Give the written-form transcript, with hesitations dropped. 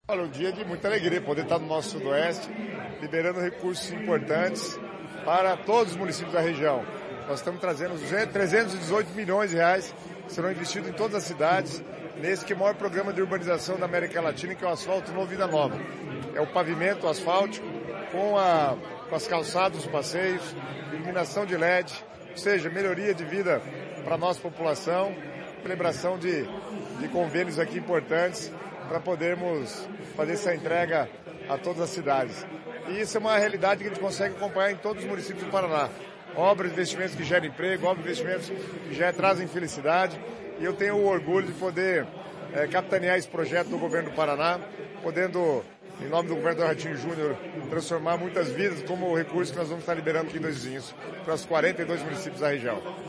Olha, um dia de muita alegria poder estar no nosso Sudoeste, liberando recursos importantes para todos os municípios da região. Nós estamos trazendo 318 milhões de reais que serão investidos em todas as cidades, nesse que é o maior programa de urbanização da América Latina, que é o Asfalto Novo Vida Nova. É o pavimento asfáltico com as calçadas, os passeios, iluminação de LED, ou seja, melhoria de vida para a nossa população, celebração de convênios aqui importantes para podermos fazer essa entrega a todas as cidades. E isso é uma realidade que a gente consegue acompanhar em todos os municípios do Paraná. Obras, investimentos que geram emprego, obras, investimentos que já trazem felicidade. E eu tenho o orgulho de poder capitanear esse projeto do governo do Paraná, podendo, em nome do governador Ratinho Júnior, transformar muitas vidas como o recurso que nós vamos estar liberando aqui em Dois Vizinhos para os 42 municípios da região.